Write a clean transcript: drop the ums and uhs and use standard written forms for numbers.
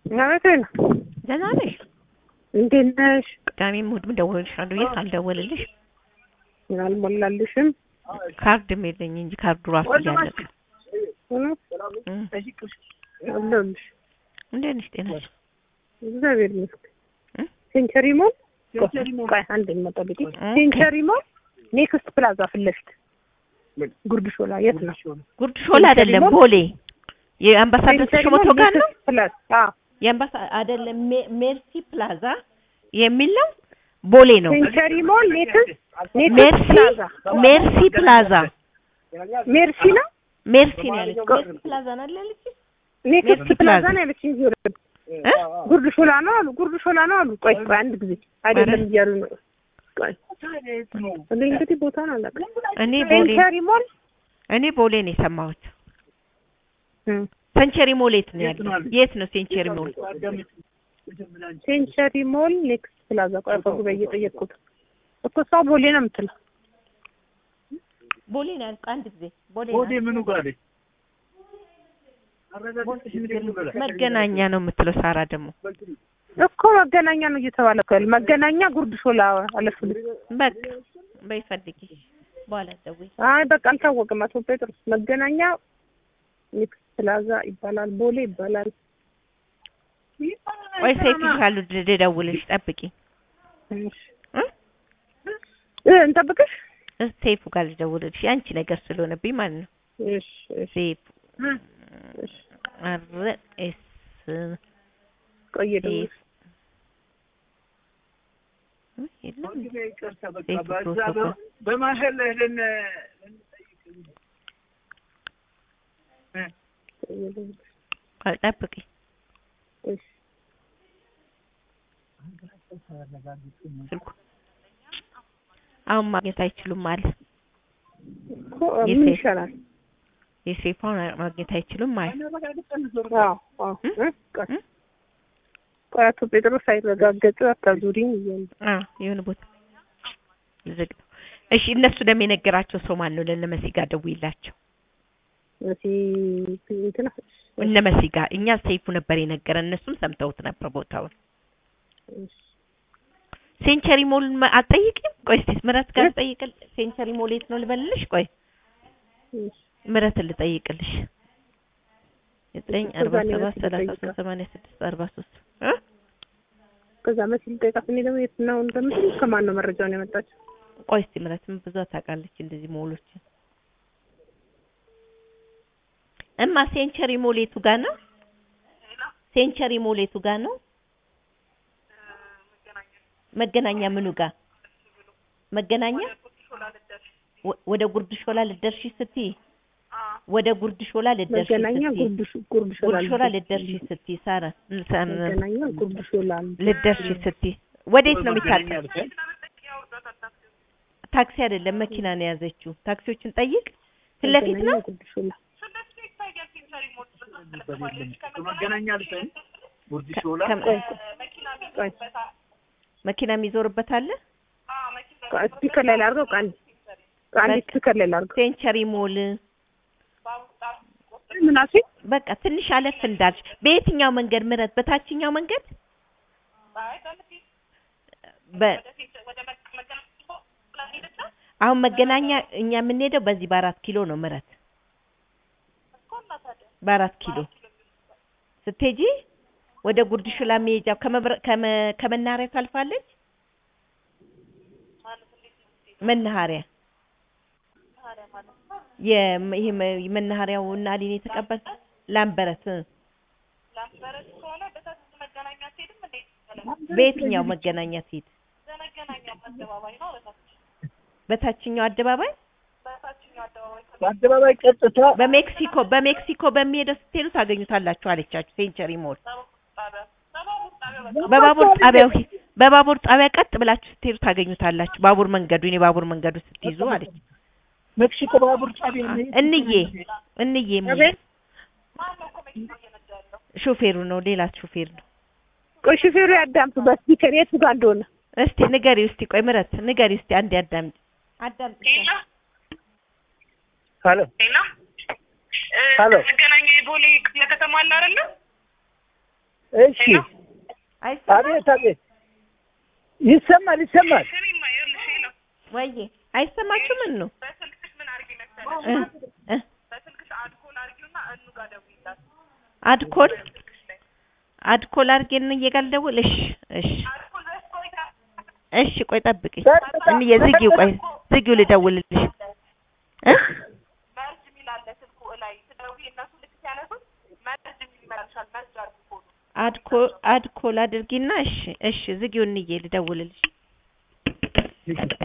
ናበተን ደናነሽ እንዴነሽ? ቅዳሜ ሙድ ደውልልሽ አንዱ አልደወልልሽ አልሞላልሽም። ካርድም የለኝ እንጂ ካርዱ ራሱ ያለቀ አለሁልሽ። እንዴት ነሽ? ጤናሽ? እግዚአብሔር ይመስገን። ሴንቸሪ ሞል ቆይ አንዴ ልመጣልኝ። ሴንቸሪ ሞል ኔክስት ፕላዛ ፊት ለፊት ጉርድ ሾላ የት ነው? ጉርድ ሾላ አይደለም ቦሌ የአምባሳደር ተሾመቶ ጋር ነው። የአምባሳ አይደለም ሜርሲ ፕላዛ የሚለው ቦሌ ነው። ሴንቸሪ ሞል ኔክስት ሜርሲ ፕላዛ ሜርሲ ነው። ሜርሲ ነው ያለች። ሜርሲ ፕላዛ ነው ያለች። ኔክስት ፕላዛ ነው ያለች። ጉርድ ሾላ ነው አሉ። ጉርድ ሾላ ነው አሉ። ቆይ አንድ ጊዜ አይደለም እያሉ ነው። ቆይ እኔ እንግዲህ ቦታውን አላውቅም። ሴንቸሪ ሞል እኔ ቦሌ ነው የሰማሁት። ሴንቸሪ ሞል የት ነው ያለው? የት ነው ሴንቸሪ ሞል? ሴንቸሪ ሞል ኔክስት ፕላዛ ቆይ ፈጉ በየጠየቅኩት እኮ ሰው ቦሌ ነው የምትለው። ቦሌ ነው ያልኩት አንድ ጊዜ ቦሌ ምኑ ጋር ነኝ? መገናኛ ነው የምትለው ሳራ ደግሞ እኮ መገናኛ ነው እየተባለ እኮ መገናኛ ጉርድ ሾላ አለፍልኝ። በቃ በይፈልጊ በኋላ ደውይ። አይ በቃ አልታወቅም። አቶ ጴጥሮስ መገናኛ ኔክስት ፕላዛ ይባላል፣ ቦሌ ይባላል። ወይ ሴት ካሉ ደውልሽ ጠብቂ። እንጠብቅሽ። ሴፉ ጋር ልደውልልሽ አንቺ ነገር ስለሆነብኝ ማለት ነው። እሺ ሴፉ አረስ ቆይ ደውልሽ። በማህል ለን ጠብቂ። እሺ ስልኩ አሁን ማግኘት አይችሉም አለ እኮ ምን ይሻላል? የሴፋውን ማግኘት አይችሉም አለ። አዎ ቆይ አቶ ጴጥሮስ ሳይረጋገጡ አታዙሪኝ እያለ የሆነ ቦታ ዝግ ነው። እሺ እነሱ ደግሞ የነገራቸው ሰው ማን ነው? ለነመሲ ጋር ደውይላቸው። መሲ እንትና እነ መሲ ጋር እኛ ሴፉ ነበር የነገረን፣ እነሱም ሰምተውት ነበር ቦታውን። ሴንቸሪ ሞል አትጠይቂም? ቆይ እስቲ ምረት ጋር ጠይቅል። ሴንቸሪ ሞል የት ነው ልበልልሽ? ቆይ ምረት ልጠይቅልሽ። 947338643 ከዛ መሲ ልጠይቃት። እኔ ደግሞ የት ነው እንደምትል ከማን ነው መረጃውን ያመጣችው? ቆይ እስቲ ምረትም ብዙ ታውቃለች እንደዚህ ሞሎች። እማ ሴንቸሪ ሞል የቱ ጋር ነው? ሴንቸሪ ሞል የቱ ጋር ነው? መገናኛ ምኑ ጋር? መገናኛ ወደ ጉርድ ሾላ ልደርሺ ስትይ ወደ ጉርድ ሾላ ልደርሺ ስትይ መገናኛ ጉርድ ሾላ ልደርሺ ስትይ ሳራ መገናኛ ጉርድ ሾላ ልደርሺ ስትይ ወዴት ነው የሚታጠው? ታክሲ አይደለም መኪና ነው ያዘችው። ታክሲዎችን ጠይቅ። ፊት ለፊት ነው ጉርድ ሾላ መገናኛ ልጠይቅ። ጉርድ ሾላ መኪና የሚዞርበት አለ። ስፒከር ላይ ላድርገው። ቃንዲ ስፒከር ላይ ላድርገው። ሴንቸሪ ሞል ምናሴ በቃ ትንሽ አለፍ እንዳልሽ። በየትኛው መንገድ ምረት? በታችኛው መንገድ አሁን መገናኛ እኛ የምንሄደው በዚህ በ4 ኪሎ ነው ምረት። በ4 ኪሎ ስትሄጂ ወደ ጉርድ ሾላ መሄጃው ከመናኸሪያ ታልፋለች። መናኸሪያ ይሄ መናኸሪያው እና አሊኔ የተቀበል ላምበረት ከሆነ መገናኛ ትሄድም እንዴ? በየትኛው መገናኛ ትሄድ? በታችኛው አደባባይ በአደባባይ ቀጥታ በሜክሲኮ በሚሄደው ስትሄዱ ታገኙታላችሁ አለቻችሁ። ሴንቸሪ ሞል በባቡር ጣቢያ ቀጥ ብላችሁ ስትሄዱ ታገኙታላችሁ። ባቡር መንገዱን የባቡር መንገዱ ስትይዙ አለች። ሜክሲኮ ባቡር ጣቢያ እንዬ ሾፌሩ ነው፣ ሌላ ሾፌር ነው። ቆይ ሾፌሩ ያዳምጡ በስፒከር የቱ ጋር እንደሆነ እስቲ ንገሪው። እስቲ ቆይ ምረት ንገሪው እስቲ አንዴ አዳምጪ። ሄሎ መገናኛ የቦሌ ክፍለ ከተማ አለ አይደል? እሺ አቤት አቤት ይሰማል ወይ አይሰማችሁ ምን ነው በስልክሽ ምን አድርጊ መሰለሽ በስልክሽ አድኮል አድርጊውና እኑ ጋር ደውይላት አድኮል አድርጌን እየጋልደውል እሺ ቆይ ጠብቂኝ እንዬ ዝጊው ልደውልልሽ መርጅ ሚላለ ስልኩ ላይ ትደውይ እነሱ ልክ ሲያነሱት መርጅ ሚል ይመራልሻል መርጅ አድኮል አድርጊና እሺ ዝጊው እንዬ ልደውልልሽ